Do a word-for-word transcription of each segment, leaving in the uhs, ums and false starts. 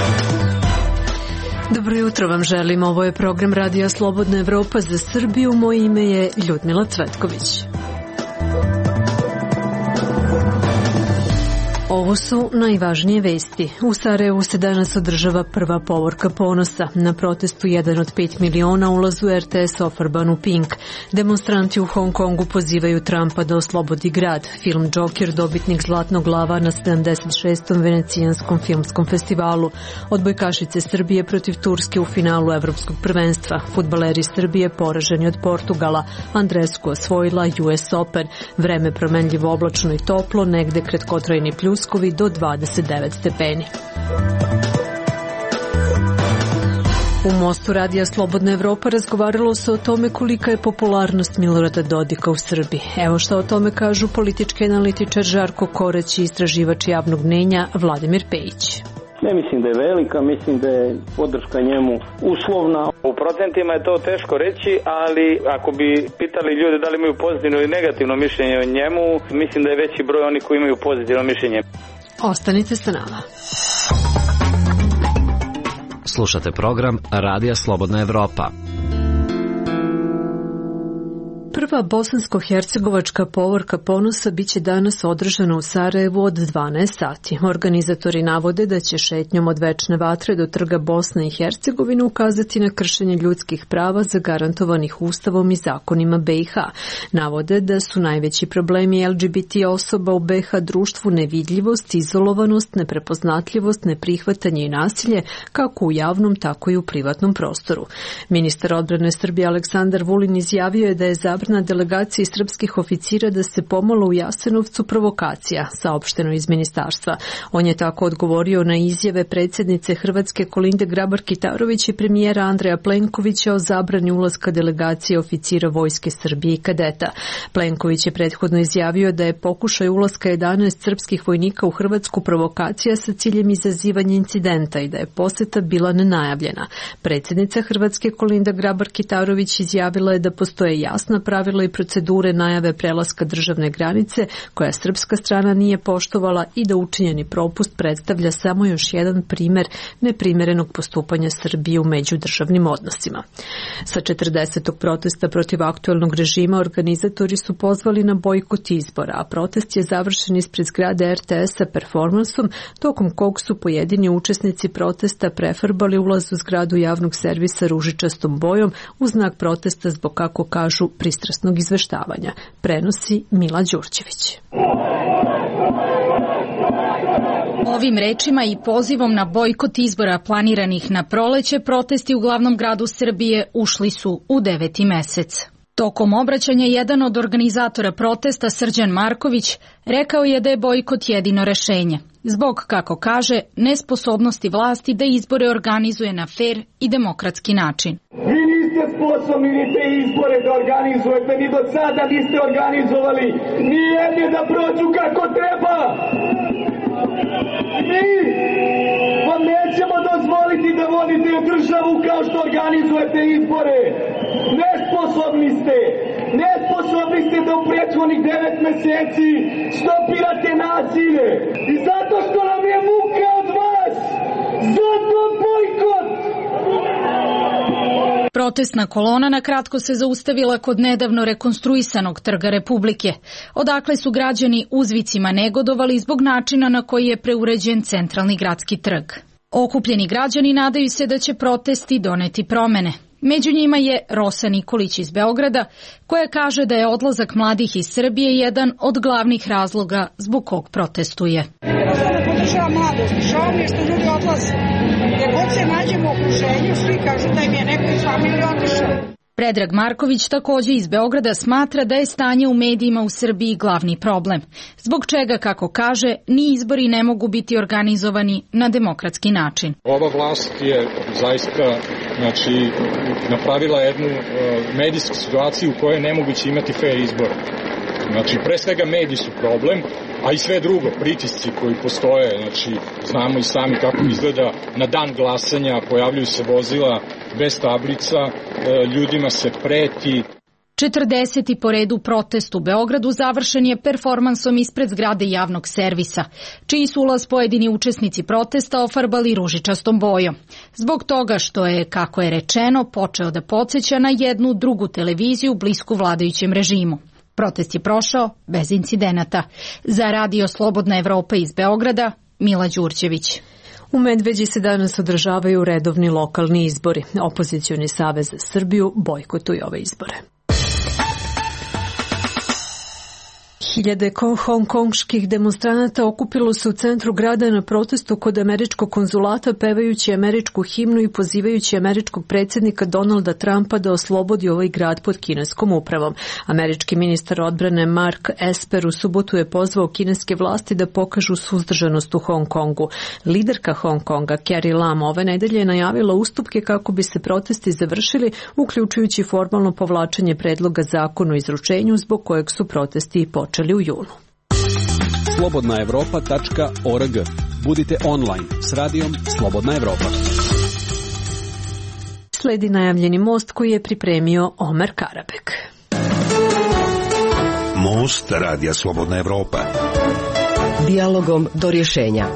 Dobro jutro vam želim, ovo je program Radija Slobodna Evropa za Srbiju, moje ime je Ljudmila Cvetković. Ovo su najvažnije vesti. U Sarajevu se danas održava prva povorka ponosa. Na protestu jedan od pet miliona ulazu R T S ofarbanu pink. Demonstranti u Hong Kongu pozivaju Trumpa da oslobodi grad. Film Joker dobitnik Zlatnog lava na sedamdeset šestom Venecijanskom filmskom festivalu. Odbojkašice Srbije protiv Turske u finalu evropskog prvenstva. Fudbaleri Srbije poraženi od Portugala. Andrescu osvojila U S Open. Vreme promenljivo oblačno i toplo, negde kratkotrajni plus do dvadeset devet stepeni. U Mostu Radija Slobodna Evropa razgovaralo se o tome kolika je popularnost Milorada Dodika u Srbiji. Evo šta o tome kažu politički analitičar Žarko Korać i istraživač javnog mnjenja Vladimir Pejić. Ne mislim da je velika, mislim da je podrška njemu uslovna. U procentima je to teško reći, ali ako bi pitali ljude da li imaju pozitivno ili negativno mišljenje o njemu, mislim da je veći broj onih koji imaju pozitivno mišljenje. Ostanite sa nama. Slušate program Radija Slobodna Evropa. Prva bosansko-hercegovačka povorka ponosa biće danas održana u Sarajevu od dvanaest sati. Organizatori navode da će šetnjom od Večne vatre do trga Bosne i Hercegovine ukazati na kršenje ljudskih prava zagarantovanih Ustavom i zakonima B i H. Navode da su najveći problemi L G B T osoba u B i H društvu nevidljivost, izolovanost, neprepoznatljivost, neprihvatanje i nasilje kako u javnom, tako i u privatnom prostoru. Ministar odbrane Srbije Aleksandar Vulin izjavio je da je zabrana na delegaciji srpskih oficira da se pomalo u Jasenovcu provokacija, saopšteno iz ministarstva. On je tako odgovorio na izjave predsjednice Hrvatske Kolinde Grabar-Kitarović i premijera Andreja Plenkovića o zabrani ulaska delegacije oficira Vojske Srbije i kadeta. Plenković je prethodno izjavio da je pokušaj ulaska jedanaest srpskih vojnika u Hrvatsku provokacija sa ciljem izazivanja incidenta i da je poseta bila nenajavljena. Predsjednica Hrvatske Kolinda Grabar-Kitarović izjavila je da postoje jasna pravila i procedure najave prelaska državne granice koja srpska strana nije poštovala i da učinjeni propust predstavlja samo još jedan primer neprimerenog postupanja Srbije u međudržavnim odnosima. Sa četrdesetog protesta protiv aktuelnog režima organizatori su pozvali na bojkot izbora, a protest je završen ispred zgrade R T S-a performansom, tokom kog su pojedini učesnici protesta prefarbali ulaz u zgradu javnog servisa ružičastom bojom u znak protesta zbog, kako kažu, pristrasnog izveštavanja. Prenosi Mila Đurđević. Ovim rečima i pozivom na bojkot izbora planiranih na proleće, protesti u glavnom gradu Srbije ušli su u deveti mesec. Tokom obraćanja jedan od organizatora protesta, Srđan Marković, rekao je da je bojkot jedino rešenje. Zbog, kako kaže, nesposobnosti vlasti da izbore organizuje na fer i demokratski način. Vi niste sposobni ni te izbore da organizujete, ni do sada niste organizovali ni jedne da prođu kako treba. Mi vam nećemo dozvoliti da vodite državu kao što organizujete izbore. Nesposobni ste. Nesposobni ste da u prethodnih devet meseci stopirate nasilje. I zato što nam je muka od vas. Zato bojkot. Protestna kolona na kratko se zaustavila kod nedavno rekonstruisanog Trga Republike, odakle su građani uzvicima negodovali zbog načina na koji je preuređen centralni gradski trg. Okupljeni građani nadaju se da će protesti doneti promene. Među njima je Rosa Nikolić iz Beograda, koja kaže da je odlazak mladih iz Srbije jedan od glavnih razloga zbog kog protestuje. Jednostavno podržava mladost, žao mi je što ljudi odlaze. Gdje god se nađemo u okruženju, svi kažu da im je neko iz familije otišao. Predrag Marković takođe iz Beograda smatra da je stanje u medijima u Srbiji glavni problem, zbog čega, kako kaže, ni izbori ne mogu biti organizovani na demokratski način. Ova vlast je zaista znači, napravila jednu uh, medijsku situaciju u kojoj je nemoguće imati fair izbor. Znači, pre svega mediji su problem, a i sve drugo, pritisci koji postoje, znači, znamo i sami kako izgleda na dan glasanja, pojavljuju se vozila bez tablica, ljudima se preti. četrdeseti po redu protest u Beogradu završen je performansom ispred zgrade javnog servisa, čiji su ulaz pojedini učesnici protesta ofarbali ružičastom bojom. Zbog toga što je, kako je rečeno, počeo da podsjeća na jednu drugu televiziju blisku vladajućem režimu. Protest je prošao bez incidenata. Za Radio Slobodna Evropa iz Beograda, Mila Đurđević. U Medveđi se danas održavaju redovni lokalni izbori. Opozicioni savez za Srbiju bojkotuje ove izbore. Hiljade hongkonških demonstranata okupilo se u centru grada na protestu kod američkog konzulata pevajući američku himnu i pozivajući američkog predsjednika Donalda Trumpa da oslobodi ovaj grad pod kineskom upravom. Američki ministar odbrane Mark Esper u subotu je pozvao kineske vlasti da pokažu suzdržanost u Hong Kongu. Liderka Hong Konga Carrie Lam ove nedelje je najavila ustupke kako bi se protesti završili, uključujući formalno povlačenje predloga zakona o izručenju zbog kojeg su protesti i počeli u junu. slobodna evropa tačka org. Budite online s radijom Slobodna Evropa. Sledi najavljeni most koji je pripremio Omer Karabek. Most radija Slobodna Evropa. Dijalogom do rješenja.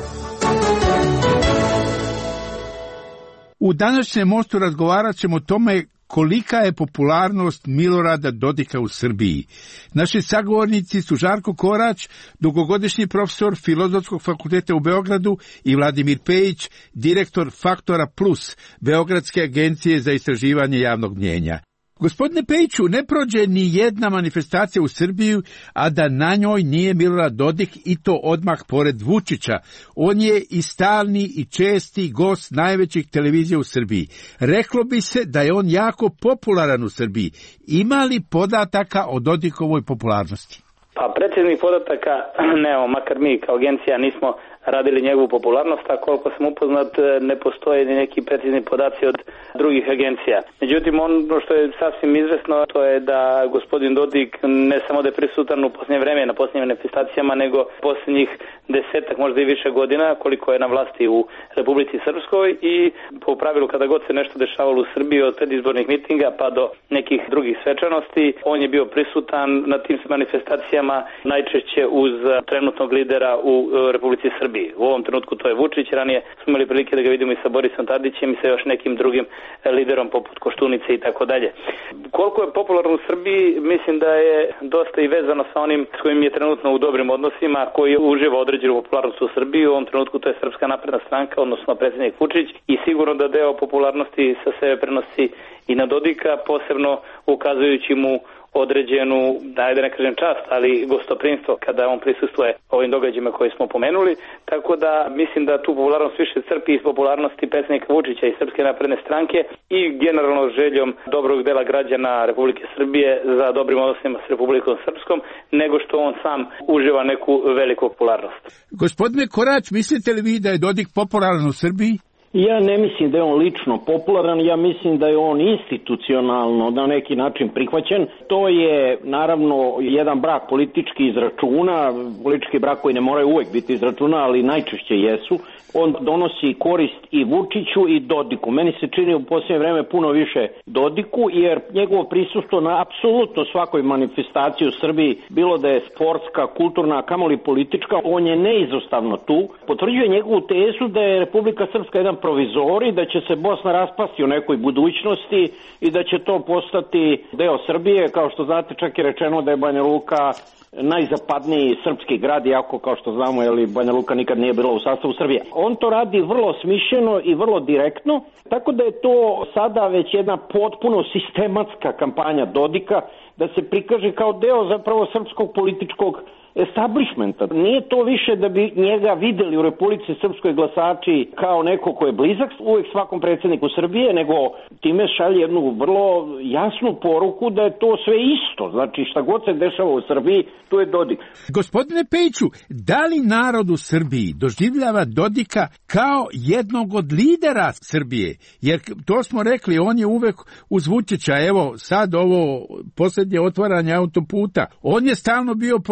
U današnjem mostu razgovarat ćemo o tome kolika je popularnost Milorada Dodika u Srbiji. Naši sagovornici su Žarko Korać, dugogodišnji profesor Filozofskog fakulteta u Beogradu, i Vladimir Pejić, direktor Faktora Plus, Beogradske agencije za istraživanje javnog mnjenja. Gospodine Pejiću, ne prođe ni jedna manifestacija u Srbiju, a da na njoj nije Milorad Dodik, i to odmah pored Vučića. On je i stalni i česti gost najvećih televizija u Srbiji. Reklo bi se da je on jako popularan u Srbiji. Ima li podataka o Dodikovoj popularnosti? Pa predsjednih podataka nemamo, makar mi kao agencija nismo radili njegovu popularnost, a koliko sam upoznat ne postoje ni neki precizni podaci od drugih agencija. Međutim, ono što je sasvim izvesno, to je da gospodin Dodik ne samo da je prisutan u posljednje vreme na posljednjim manifestacijama, nego posljednjih desetak, možda i više godina, koliko je na vlasti u Republici Srpskoj, i po pravilu kada god se nešto dešavalo u Srbiji, od predizbornih mitinga pa do nekih drugih svečanosti, on je bio prisutan na tim manifestacijama, najčešće uz trenutnog lidera u Republici Srbiji. U ovom trenutku to je Vučić, ranije smo imali prilike da ga vidimo i sa Borisom Tadićem i sa još nekim drugim liderom poput Koštunice i tako dalje. Koliko je popularno u Srbiji, mislim da je dosta i vezano sa onim s kojim je trenutno u dobrim odnosima, koji uživa određenu popularnost u Srbiji. U ovom trenutku to je Srpska napredna stranka, odnosno predsjednik Vučić, i sigurno da deo popularnosti sa sebe prenosi i na Dodika, posebno ukazujući mu određenu, da ne kažem čast, ali gostoprimstvo kada on prisustvuje ovim događajima koje smo pomenuli, tako da mislim da tu popularnost više crpi iz popularnosti predsjednika Vučića i Srpske napredne stranke i generalno željom dobrog dela građana Republike Srbije za dobrim odnosima s Republikom Srpskom, nego što on sam uživa neku veliku popularnost. Gospodine Korać, mislite li vi da je Dodik popularan u Srbiji? Ja ne mislim da je on lično popularan, ja mislim da je on institucionalno na neki način prihvaćen. To je naravno jedan brak politički iz računa, politički brak koji ne moraju uvek biti iz računa, ali najčešće jesu. On donosi korist i Vučiću i Dodiku. Meni se čini u posljednje vreme puno više Dodiku, jer njegovo prisustvo na apsolutno svakoj manifestaciji u Srbiji, bilo da je sportska, kulturna, kamoli politička, on je neizostavno tu. Potvrđuje njegovu tezu da je Republika Srpska jedan provizori, da će se Bosna raspasti u nekoj budućnosti i da će to postati deo Srbije. Kao što znate, čak je rečeno da je Banja Luka najzapadniji srpski grad, iako kao što znamo, jeli, Banja Luka nikad nije bila u sastavu Srbije. On to radi vrlo smišljeno i vrlo direktno, tako da je to sada već jedna potpuno sistematska kampanja Dodika, da se prikaže kao deo zapravo srpskog političkog establishmenta. Nije to više da bi njega videli u Republici Srpskoj glasači kao neko ko je blizak uvek svakom predsjedniku Srbije, nego time šalje jednu vrlo jasnu poruku da je to sve isto. Znači šta god se dešava u Srbiji, tu je Dodik. Gospodine Pejiću, da li narod u Srbiji doživljava Dodika kao jednog od lidera Srbije? Jer to smo rekli, on je uvek uz Vučića, evo sad ovo posljednje otvaranje autoputa, on je stalno bio pored Vučića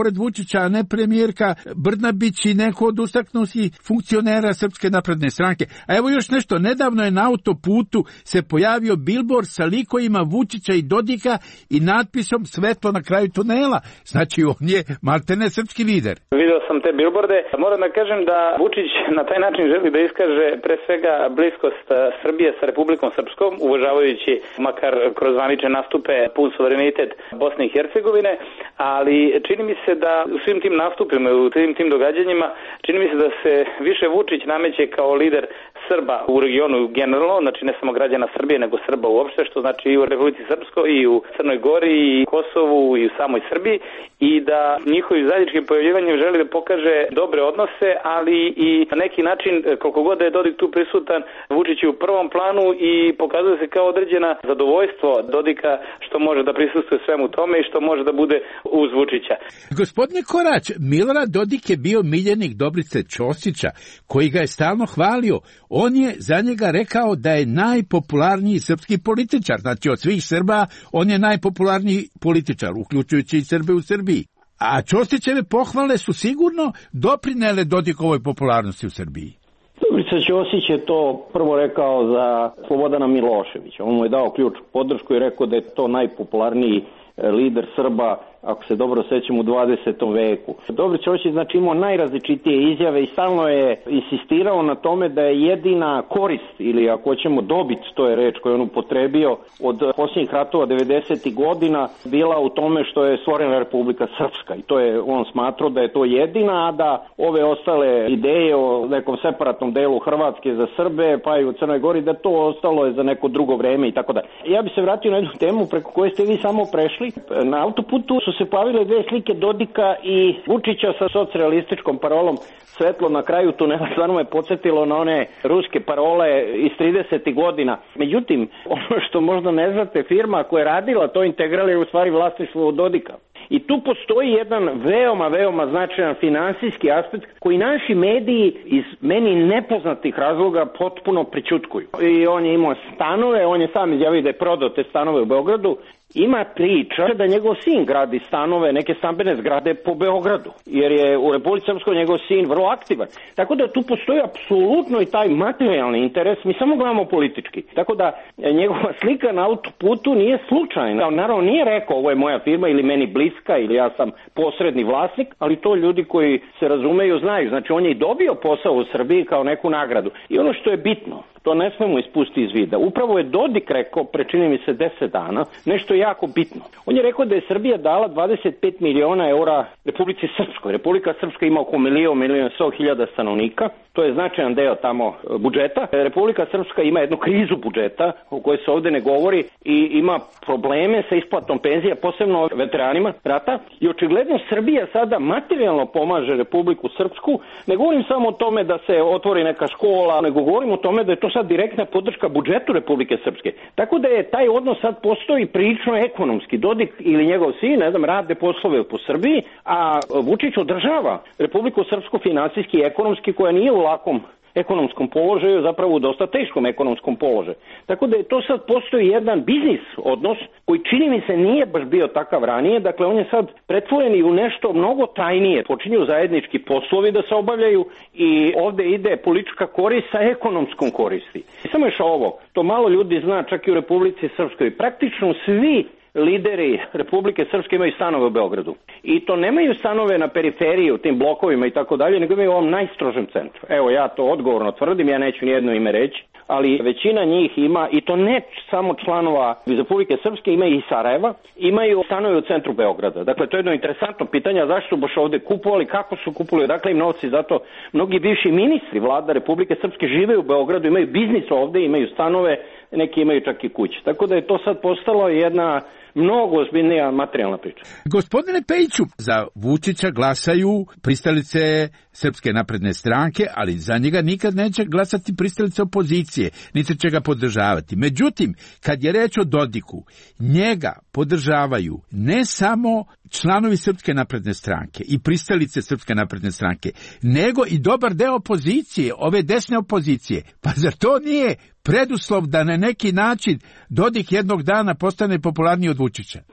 Vučića, a ne premijerka Brnabić i neko od ustaknutih funkcionera Srpske napredne stranke. A evo još nešto, nedavno je na autoputu se pojavio bilbord sa likovima Vučića i Dodika i natpisom "Svetlo na kraju tunela". Znači on je maltene srpski lider. Video sam te bilborde. Moram da kažem da Vučić na taj način želi da iskaže pre svega bliskost Srbije sa Republikom Srpskom, uvažavajući makar kroz zvanične nastupe pun suverenitet Bosne i Hercegovine, ali čini mi se da u svim tim nastupima, u tim tim događanjima, čini mi se da se više Vučić nameće kao lider Srba u regionu generalno, znači ne samo građana Srbije, nego Srba uopšte, što znači i u Republici Srpskoj, i u Crnoj Gori, i Kosovu, i u samoj Srbiji, i da njihovim zajedničkim pojavljivanjem želi da pokaže dobre odnose, ali i na neki način, koliko god da je Dodik tu prisutan, Vučić je u prvom planu i pokazuje se kao određena zadovoljstvo Dodika što može da prisustuje svemu tome i što može da bude uz Vučića. Gospodine Korać, Milorad Dodik je bio miljenik Dobrice Ćosića, koji ga je stalno hvalio. On je za njega rekao da je najpopularniji srpski političar. Znači od svih Srba on je najpopularniji političar, uključujući i Srbe u Srbiji. A Ćosićeve pohvale su sigurno doprinele Dodikovoj popularnosti u Srbiji. Dobrica Ćosić je to prvo rekao za Slobodana Miloševića. On mu je dao ključ podršku i rekao da je to najpopularniji lider Srba, ako se dobro sećam, u dvadesetom veku. Dobrica Ćosić znači imao najrazličitije izjave i stalno je insistirao na tome da je jedina korist, ili ako hoćemo dobit, to je reč koju on upotrebio, od posljednjih ratova devedesetih godina bila u tome što je stvorena Republika Srpska. I to je on smatrao da je to jedina, a da ove ostale ideje o nekom separatnom delu Hrvatske za Srbe, pa i u Crnoj Gori, da to ostalo je za neko drugo vreme i tako da. Ja bih se vratio na jednu temu preko koje ste vi samo prešli. Na autoputu su se pojavile dve slike Dodika i Vučića sa socrealističkom parolom "Svetlo na kraju tunela". Stvarno me podsjetilo na one ruske parole iz tridesetih godina. Međutim, ono što možda ne znate, firma koja je radila to Integral je u stvari vlasništvo Dodika. I tu postoji jedan veoma, veoma značajan finansijski aspekt koji naši mediji iz meni nepoznatih razloga potpuno prećutkuju. I on je imao stanove, on je sam izjavio da je prodao te stanove u Beogradu. Ima priča da njegov sin gradi stanove, neke stambene zgrade po Beogradu, jer je u Republici Srpskoj njegov sin vrlo aktivan. Tako da tu postoji apsolutno i taj materijalni interes, mi samo gledamo politički. Tako da njegova slika na autoputu nije slučajna. On naravno nije rekao ovo je moja firma ili meni bliska ili ja sam posredni vlasnik, ali to ljudi koji se razumeju znaju. Znači on je i dobio posao u Srbiji kao neku nagradu. I ono što je bitno, to ne smemo ispustiti iz vida. Upravo je Dodik rekao, pre čini mi se deset dana, nešto jako bitno. On je rekao da je Srbija dala dvadeset pet miliona eura Republici Srpskoj. Republika Srpska ima oko milion, milion sto hiljada stanovnika. To je značajan deo tamo budžeta. Republika Srpska ima jednu krizu budžeta o kojoj se ovde ne govori i ima probleme sa isplatom penzija, posebno veteranima rata. I očigledno Srbija sada materijalno pomaže Republiku Srpsku. Ne govorim samo o tome da se otvori neka škola, nego govorim o tome da je to sad direktna podrška budžetu Republike Srpske. Tako da je taj odnos sad postoji prilično ekonomski. Dodik ili njegov sin, ne znam, rade poslove po Srbiji, a Vučić održava Republiku Srpsku finansijski i ekonomski, koja nije u lakom ekonomskom položaju, zapravo u dosta teškom ekonomskom položaju. Tako da je to sad postoji jedan biznis odnos koji čini mi se nije baš bio takav ranije, dakle on je sad pretvoren i u nešto mnogo tajnije. Počinju zajednički poslovi da se obavljaju i ovde ide politička korist sa ekonomskom koristi. I samo još ovo, to malo ljudi zna čak i u Republici Srpskoj, praktično svi lideri Republike Srpske imaju stanove u Beogradu. I to nemaju stanove na periferiji u tim blokovima i tako dalje, nego imaju u ovom najstrožem centru. Evo, ja to odgovorno tvrdim, ja neću nijedno ime reći, ali većina njih ima, i to ne samo članova iz Republike Srpske, ima i Sarajeva, imaju stanove u centru Beograda. Dakle, to je jedno interesantno pitanje, zašto baš ovde kupovali, kako su kupovali, dakle im novci, zato mnogi bivši ministri vlada Republike Srpske žive u Beogradu, imaju biznis ovde, imaju stanove, neki imaju čak i kuće. Tako da je to sad postalo jedna mnogo ozbiljnija materijalna priča. Gospodine Pejiću, za Vučića glasaju pristalice Srpske napredne stranke, ali za njega nikad neće glasati pristalice opozicije, niti će ga podržavati. Međutim, kad je reč o Dodiku, njega podržavaju ne samo članovi Srpske napredne stranke i pristalice Srpske napredne stranke, nego i dobar deo opozicije, ove desne opozicije. Pa zar to nije preduslov da na neki način Dodik jednog dana postane popularniji od Vučića? Teško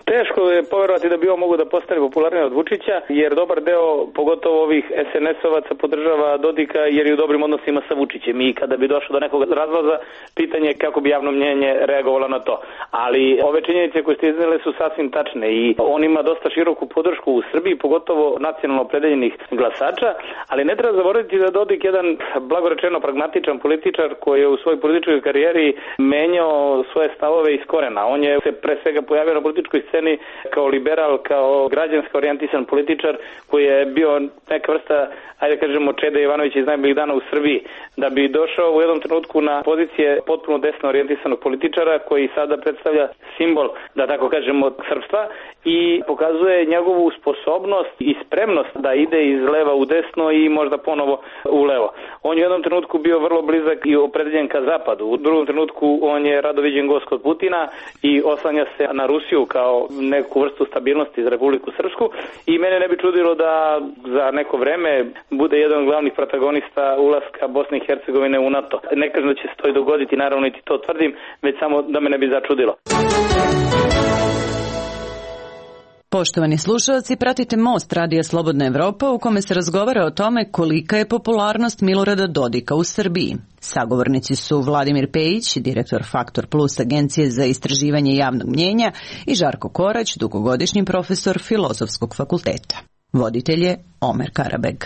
teško je poverovati da bi on mogu da postane popularniji od Vučića, jer dobar deo, pogotovo ovih es en es-ovaca, podržava Dodika jer je u dobrim odnosima sa Vučićem i kada bi došlo do nekog razlaza, pitanje je kako bi javno mnjenje reagovalo na to. Ali ove činjenice koje ste iznijeli su sasvim tačne i on ima dosta široku podršku u Srbiji, pogotovo nacionalno opredeljenih glasača, ali ne treba zaboraviti da Dodik jedan blagorečeno pragmatičan političar koji je u svojoj političkoj karijeri menjao svoje stavove iz korena. On je se pre svega pojavio na političkoj sceni kao liberal, kao građanski orijentisan političar koji je bio neka vrsta, ajde kažemo, Čede Jovanovića iz najboljih dana u Srbiji, da bi došao u jednom trenutku na pozicije potpuno desno orijentisanog političara koji sada predstavlja simbol, da tako kažemo, srpstva i pokazuje njegovu sposobnost i spremnost da ide iz leva u desno i možda ponovo u levo. On je u jednom trenutku bio vrlo blizak i opredeljen ka zapadu. U drugom trenutku on je rado viđen gost kod Putina i oslanja se na Rusiju kao neku vrstu stabilnosti za Republiku Srpsku i mene ne bi čudilo da za neko vreme bude jedan od glavnih protagonista ulaska Bosne i Hercegovine u NATO. Ne kažem da će se to i dogoditi, naravno niti to tvrdim, već samo da me ne bi začudilo. Poštovani slušalci, pratite Most Radija Slobodna Evropa u kome se razgovara o tome kolika je popularnost Milorada Dodika u Srbiji. Sagovornici su Vladimir Pejić, direktor Faktor Plus agencije za istraživanje javnog mnjenja i Žarko Korać, dugogodišnji profesor Filozofskog fakulteta. Voditelj je Omer Karabeg.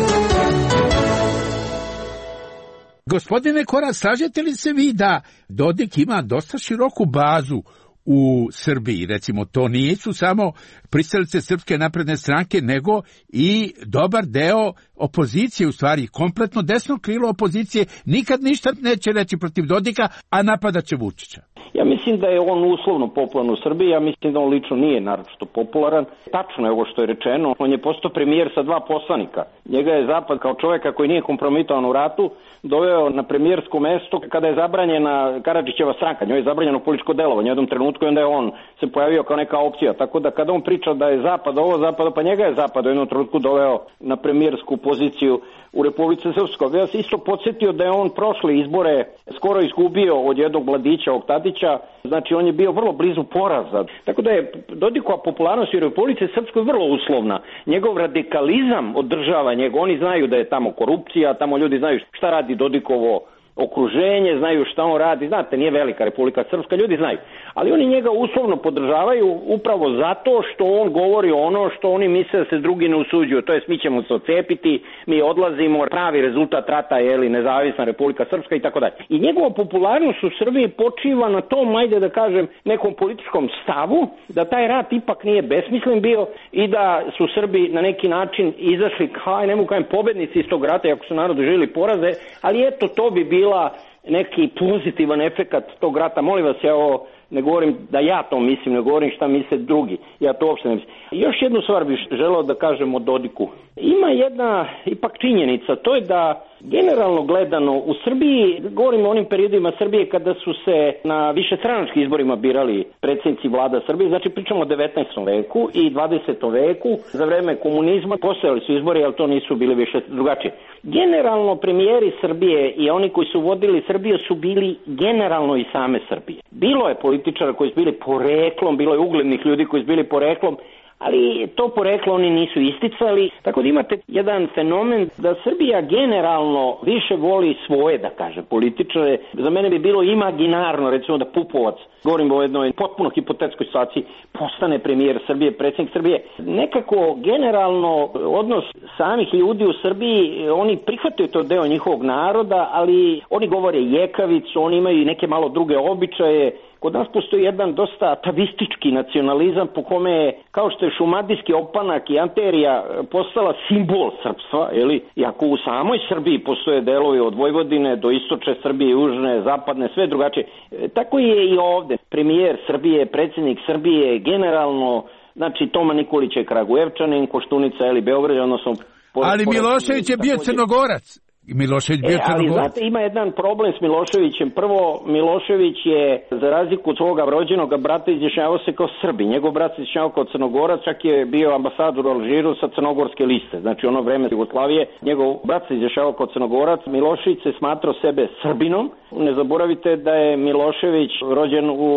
Gospodine Korać, slažete li se vi da Dodik ima dosta široku bazu u Srbiji? Recimo, to nisu samo pristalice Srpske napredne stranke, nego i dobar deo opozicije, u stvari kompletno desno krilo opozicije, nikad ništa neće reći protiv Dodika, a napadat će Vučića. Ja mislim da je on uslovno popularan u Srbiji, ja mislim da on lično nije naročito popularan. Tačno je ovo što je rečeno, on je postao premijer sa dva poslanika. Njega je Zapad kao čovjeka koji nije kompromitovan u ratu doveo na premijersko mesto kada je zabranjena Karadžićeva stranka, njoj je zabranjeno političko delovanje u jednom trenutku i onda je on se pojavio kao neka opcija. Tako da kada on priča da je Zapad ovo, Zapad, pa njega je Zapad u jednom trenutku doveo na premijersku poziciju u Republici Srpskoj. Ja se isto podsjetio da je on prošle izbore skoro izgubio od jednog mladića, ovog Tadića, znači on je bio vrlo blizu poraza. Tako da je Dodikova popularnost u Republici Srpskoj vrlo uslovna. Njegov radikalizam održava njega. Oni znaju da je tamo korupcija, tamo ljudi znaju šta radi Dodikovo okruženje, znaju šta on radi. Znate, nije velika Republika Srpska, ljudi znaju. Ali oni njega uslovno podržavaju upravo zato što on govori ono što oni misle da se drugi ne usuđuju. To jest, mi ćemo se ocepiti, mi odlazimo, pravi rezultat rata je li nezavisna Republika Srpska i tako dalje. I njegova popularnost u Srbiji počiva na tom, ajde da kažem, nekom političkom stavu, da taj rat ipak nije besmislen bio i da su Srbi na neki način izašli, kaj ne mogu kajem, pobednici iz tog rata, ako su narod doživjeli poraze, ali eto, to bi bila neki pozitivan efekat tog rata. Molim vas, ja ovo ne govorim da ja to mislim, ne govorim šta misle drugi. Ja to uopšte ne mislim. Još jednu stvar bih želeo da kažem o Dodiku. Ima jedna ipak činjenica, to je da generalno gledano u Srbiji, govorimo o onim periodima Srbije kada su se na višestranačkim izborima birali predsjednici vlada Srbije, znači pričamo o devetnaestom veku i dvadesetom veku, za vreme komunizma postojali su izbori, ali to nisu bili više drugačije. Generalno premijeri Srbije i oni koji su vodili Srbiju su bili generalno i same Srbije. Bilo je političara koji su bili poreklom, bilo je uglednih ljudi koji su bili poreklom, ali to poreklo oni nisu isticali, tako da imate jedan fenomen da Srbija generalno više voli svoje, da kaže, političare. Za mene bi bilo imaginarno, recimo, da Pupovac, govorim o jednoj potpuno hipotetskoj situaciji, postane premijer Srbije, predsjednik Srbije. Nekako generalno odnos samih ljudi u Srbiji, oni prihvataju to deo njihovog naroda, ali oni govore jekavicu, oni imaju i neke malo druge običaje. Kod nas postoji jedan dosta atavistički nacionalizam po kome je, kao što je šumadijski opanak i anterija postala simbol srpstva, jeli? Iako u samoj Srbiji postoje delovi od Vojvodine do istočne Srbije, južne, zapadne, sve drugačije. E, tako je i ovde. Premijer Srbije, predsjednik Srbije, generalno, znači Toma Nikolić je Kragujevčanin, Koštunica je li Beograd, odnosno... Ali Milošević je bio Crnogorac. Milošević bio e, ali znate, ima jedan problem s Miloševićem. Prvo, Milošević je, za razliku od svoga rođenog brata, izjašnjavao se kao Srbi. Njegov brat se izjašnjavao kao Crnogorac, čak je bio ambasador u Alžiru sa crnogorske liste. Znači, ono vreme Jugoslavije, njegov brat se izjašnjavao kao Crnogorac. Milošević se smatrao sebe Srbinom. Ne zaboravite da je Milošević rođen u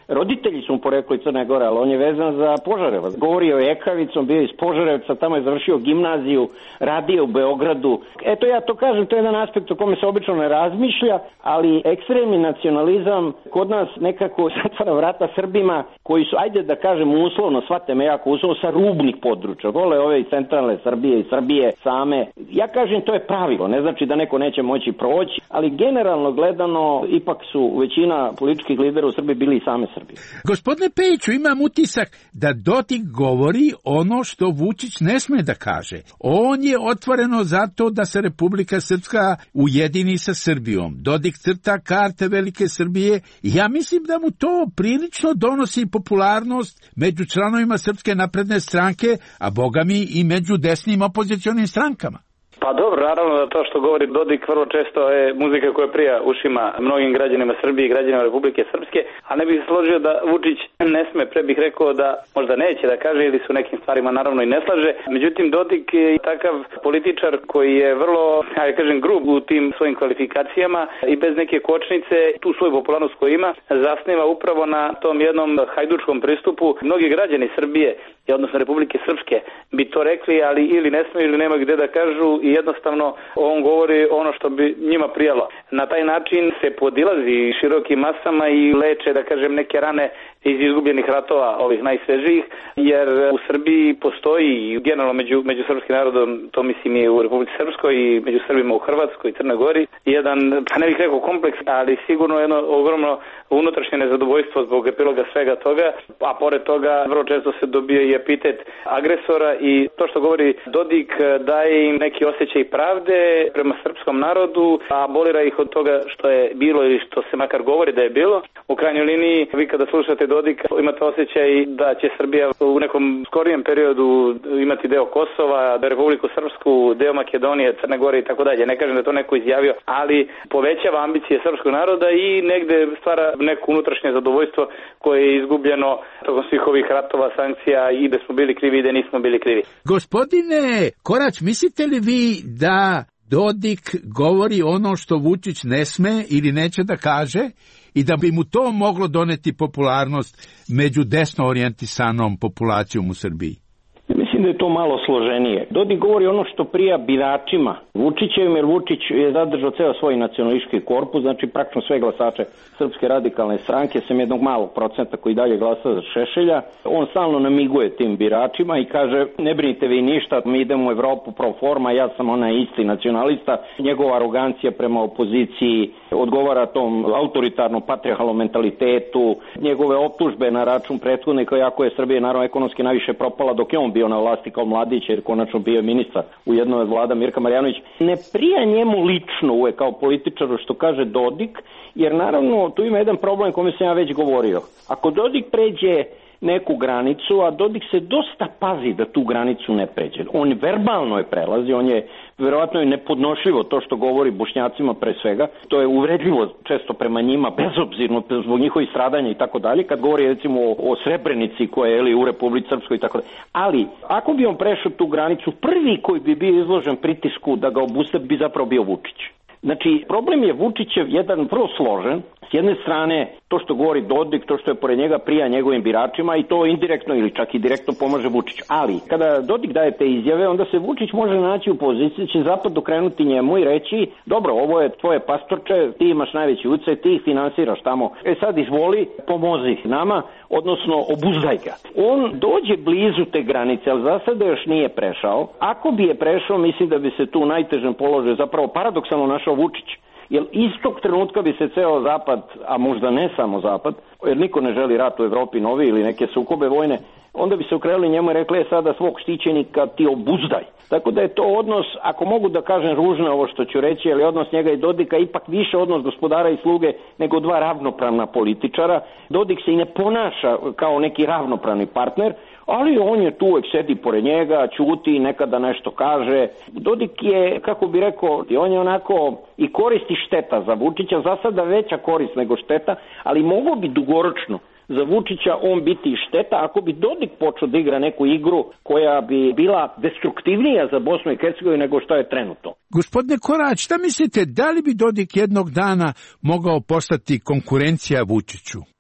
roditelji su mu porekli Crne Gore, ali on je vezan za Požarevac. Govorio je Ekavicom, bio iz Požarevca, tamo je završio gimnaziju, radio u Beogradu. Eto ja to kažem, to je jedan aspekt o kome se obično ne razmišlja, ali ekstremni nacionalizam kod nas nekako zatvara vrata Srbima koji su, ajde da kažem uslovno, shvate me jako uslovno, sa rubnih područja. Vole ove iz centralne Srbije i Srbije same. Ja kažem to je pravilo, ne znači da neko neće moći proći, ali generalno gledano ipak su većina političkih lidera u Srbiji bili i same Srbije. Gospodine Pejiću, imam utisak da Dodik govori ono što Vučić ne sme da kaže. On je otvoreno zato da se Republika Srpska ujedini sa Srbijom. Dodik crta karte Velike Srbije i ja mislim da mu to prilično donosi popularnost među članovima Srpske napredne stranke, a bogami i među desnim opozicionim strankama. Pa dobro, naravno da to što govori Dodik vrlo često je muzika koja prija ušima mnogim građanima Srbije i građanima Republike Srpske, a ne bih složio da Vučić ne sme, pre bih rekao da možda neće da kaže ili su nekim stvarima naravno i ne slaže. Međutim, Dodik je takav političar koji je vrlo, ja kažem, grub u tim svojim kvalifikacijama i bez neke kočnice tu svoju popularnost koju ima zasniva upravo na tom jednom hajdučkom pristupu. Mnogi građani Srbije, odnosno Republike Srpske, bi to rekli, ali ili ne smiju ili nema gde da kažu i jednostavno on govori ono što bi njima prijalo. Na taj način se podilazi širokim masama i leče, da kažem, neke rane iz izgubljenih ratova, ovih najsvežijih, jer u Srbiji postoji, generalno među, među srpskim narodom, to mislim i u Republici Srpskoj i među Srbima u Hrvatskoj i Crnoj Gori, jedan, pa ne bih rekao kompleks, ali sigurno jedno ogromno unutrašnje nezadovoljstvo zbog epiloga svega toga, a pored toga vrlo često se dobije i epitet agresora i to što govori Dodik daje im neki osjećaj pravde prema srpskom narodu, a abolira ih od toga što je bilo ili što se makar govori da je bilo. U krajnjoj liniji, vi kada slušate Dodika, imate osjećaj da će Srbija u nekom skorijem periodu imati deo Kosova, da Republiku Srpsku, deo Makedonije, Crne Gore i tako dalje. Ne kažem da to neko izjavio, ali povećava ambicije srpskog naroda i negde stvara neko unutrašnje zadovoljstvo koje je izgubljeno tokom svih ovih ratova, sankcija i da smo bili krivi i da nismo bili krivi. Gospodine Korać, mislite li vi da Dodik govori ono što Vučić ne sme ili neće da kaže i da bi mu to moglo doneti popularnost među desno orijentisanom populacijom u Srbiji? Mislim da je to malo složenije. Dodik govori ono što prija biračima Vučićevim, jer Vučić je zadržao ceo svoj nacionalistički korpus, znači praktično sve glasače Srpske radikalne stranke, sem jednog malog procenta koji dalje glasa za Šešelja. On stalno namiguje tim biračima i kaže, ne brinite vi ništa, mi idemo u Evropu pro forma, ja sam onaj isti nacionalista. Njegova arogancija prema opoziciji odgovara tom autoritarnom patriarhalnom mentalitetu, njegove optužbe na račun prethodnika, jako je Srbija naravno ekonomski najviše propala dok je on bio na vlasti kao mladić, jer konačno bio ministar u jednoj od vlada Mirka Marjanović. Ne prija njemu lično uvek kao političaru što kaže Dodik, jer naravno tu ima jedan problem kome sam ja već govorio. Ako Dodik pređe neku granicu, a Dodik se dosta pazi da tu granicu ne pređe. On verbalno je prelazi, on je verovatno je nepodnošljivo to što govori Bošnjacima pre svega, to je uvredljivo često prema njima, bezobzirno zbog njihovih stradanja i tako dalje, kad govori recimo o, o Srebrenici koja je ili u Republici Srpskoj i tako dalje. Ali, ako bi on prešao tu granicu, prvi koji bi bio izložen pritisku da ga obuste bi zapravo bio Vučić. Znači, problem je Vučićev jedan vrlo složen. S jedne strane, to što govori Dodik, to što je pored njega prija njegovim biračima i to indirektno ili čak i direktno pomaže Vučiću. Ali, kada Dodik daje te izjave, onda se Vučić može naći u poziciji, će zapad dokrenuti njemu i reći, dobro, ovo je tvoje pastorče, ti imaš najveći ucaj, ti ih finansiraš tamo. E sad izvoli, pomozi nama, odnosno obuzdaj ga. On dođe blizu te granice, ali za sada još nije prešao. Ako bi je prešao, mislim da bi se tu u najtežem položaju zapravo paradoksalno našao Vučić. Jer istog trenutka bi se ceo zapad, a možda ne samo zapad, jer niko ne želi rat u Evropi novi ili neke sukobe vojne, onda bi se okrenuli njemu i rekli, sada svog štićenika ti obuzdaj. Tako da je to odnos, ako mogu da kažem ružno ovo što ću reći, ali odnos njega i Dodika ipak više odnos gospodara i sluge nego dva ravnopravna političara. Dodik se i ne ponaša kao neki ravnopravni partner, ali on je tu, uvek sedi pored njega, ćuti, nekada nešto kaže. Dodik je, kako bi rekao, on je onako i koristi šteta za Vučića, za sada veća korist nego šteta, ali mogo bi dugoročno za Vučića on biti i šteta ako bi Dodik počeo da igra neku igru koja bi bila destruktivnija za Bosnu i Hercegovinu nego što je trenutno. Gospodine Korać, šta mislite, da li bi Dodik jednog dana mogao postati konkurencija Vučiću?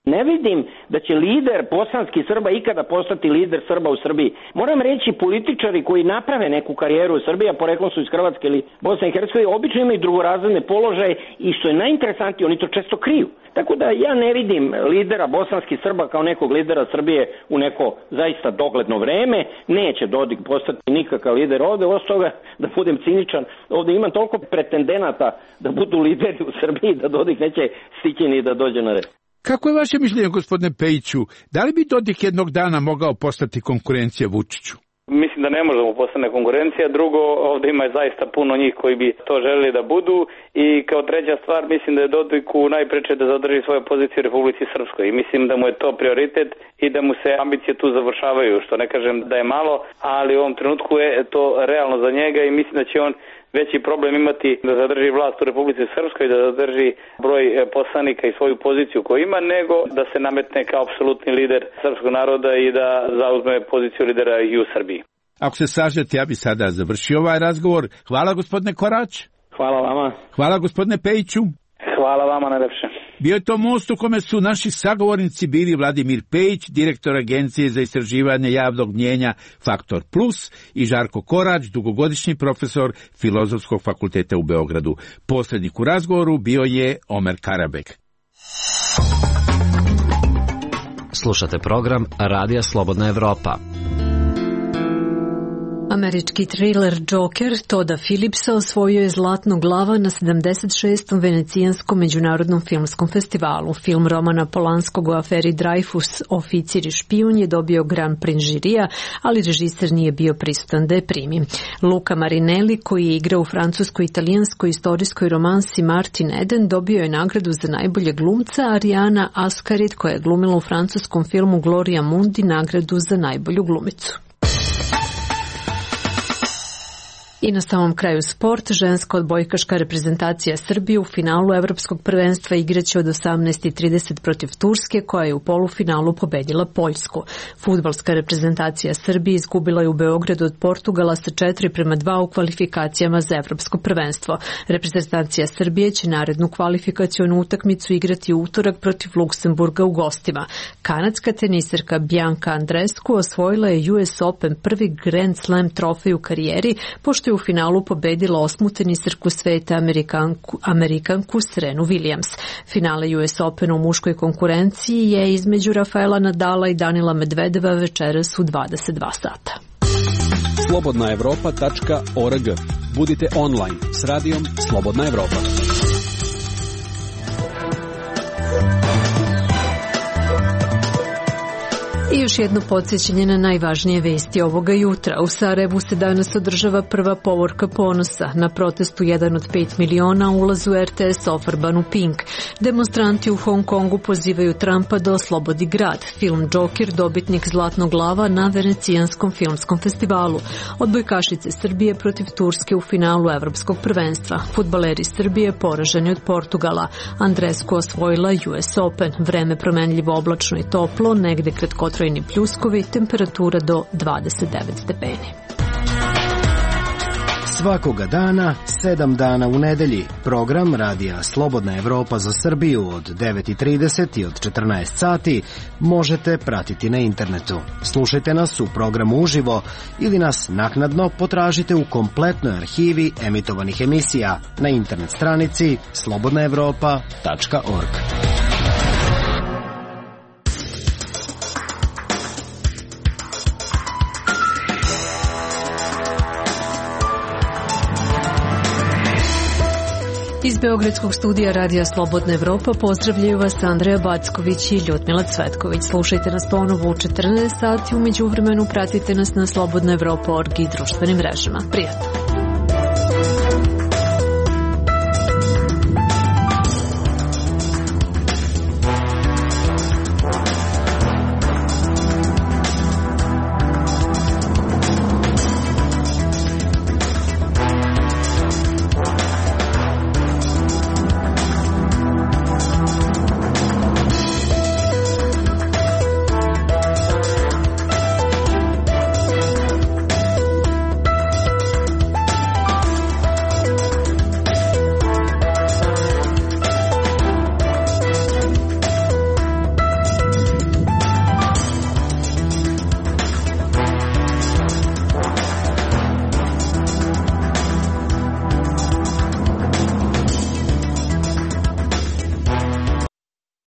Ne vidim da će lider bosanskih Srba ikada postati lider Srba u Srbiji. Moram reći, političari koji naprave neku karijeru u Srbiji, a poreklom su iz Hrvatske ili Bosne i Hercegovine, obično imaju drugorazredne položaje i što je najinteresantnije, oni to često kriju. Tako da ja ne vidim lidera bosanskih Srba kao nekog lidera Srbije u neko zaista dogledno vreme. Neće Dodik postati nikakav lider ovde, osim toga, da budem ciničan, ovde ima toliko pretendenata da budu lideri u Srbiji da Dodik neće stići ni da dođe na red. Kako je vaše mišljenje, gospodine Pejiću? Da li bi Dodik jednog dana mogao postati konkurencija Vučiću? Mislim da ne možemo postane konkurencija. Drugo, ovde ima zaista puno njih koji bi to želeli da budu. I kao treća stvar, mislim da je Dodiku najpreče da zadrži svoje pozicije u Republici Srpskoj. I mislim da mu je to prioritet i da mu se ambicije tu završavaju. Što ne kažem da je malo, ali u ovom trenutku je to realno za njega i mislim da će on veći problem imati da zadrži vlast u Republici Srpskoj, da zadrži broj poslanika i svoju poziciju koju ima, nego da se nametne kao apsolutni lider srpskog naroda i da zauzme poziciju lidera i u Srbiji. Ako se slažete, ja bi sada završio ovaj razgovor. Hvala, gospodine Korać. Hvala vama. Hvala, gospodine Pejiću. Hvala vama najlepše. Bio je to most u kome su naši sagovornici bili Vladimir Pejić, direktor Agencije za istraživanje javnog mnjenja Faktor Plus, i Žarko Korać, dugogodišnji profesor Filozofskog fakulteta u Beogradu. Posrednik u razgovoru bio je Omer Karabek. Slušate program Radija Slobodna Evropa. Američki thriller Joker Todda Phillipsa osvojio je Zlatnu glava na sedamdeset šestom Venecijanskom međunarodnom filmskom festivalu. Film Romana Polanskog o aferi Dreyfus, Oficir i špijun, je dobio Grand Prix žirija, ali režiser nije bio prisutan da je primi. Luca Marinelli, koji je igrao u francusko-italijanskoj istorijskoj romansi Martin Eden, dobio je nagradu za najbolje glumca, a Ariana Ascarit, koja je glumila u francuskom filmu Gloria Mundi, nagradu za najbolju glumicu. I na samom kraju sport, ženska odbojkaška reprezentacija Srbije u finalu Evropskog prvenstva igraće od osamnaest i trideset protiv Turske, koja je u polufinalu pobedila Poljsku. Fudbalska reprezentacija Srbije izgubila je u Beogradu od Portugala sa četiri prema dva u kvalifikacijama za Evropsko prvenstvo. Reprezentacija Srbije će narednu kvalifikacionu utakmicu igrati u utorak protiv Luksemburga u gostima. Kanadska teniserka Bianca Andreescu osvojila je U S Open, prvi Grand Slam trofej u karijeri, pošto je u finalu pobedila osmu teniserku sveta Amerikanku, Amerikanku Serenu Williams. Finale U S Opena u muškoj konkurenciji je između Rafaela Nadala i Danila Medvedeva večeras u dvadeset dva sata. slobodna evropa tačka org. Budite online s radijom Slobodna Evropa. I još jedno podsjećanje na najvažnije vesti ovoga jutra. U Sarajevu se danas održava prva povorka ponosa. Na protestu jedan od pet miliona ulazu R T S ofarbanu pink. Demonstranti u Hong Kongu pozivaju Trumpa da oslobodi grad. Film Joker dobitnik Zlatnog glava na Venecijanskom filmskom festivalu. Odbojkašice Srbije protiv Turske u finalu Evropskog prvenstva. Fudbaleri Srbije poraženi od Portugala. Andreescu osvojila U S Open. Vreme promenljivo, oblačno i toplo, negde kratkotrajno pljuskovi, temperatura do dvadeset devet stepeni. Svakoga dana, sedam dana u nedelji, program Radija Slobodna Evropa za Srbiju od devet i trideset i od četrnaest sati možete pratiti na internetu. Slušajte nas u programu uživo ili nas naknadno potražite u kompletnoj arhivi emitovanih emisija na internet stranici slobodna evropa tačka org. Iz Beogradskog studija Radija Slobodna Evropa pozdravljaju vas Andreja Backović i Ljudmila Cvetković. Slušajte nas ponovo u četrnaest sati, u međuvremenu pratite nas na slobodna evropa tačka org i društvenim mrežama. Prijatno!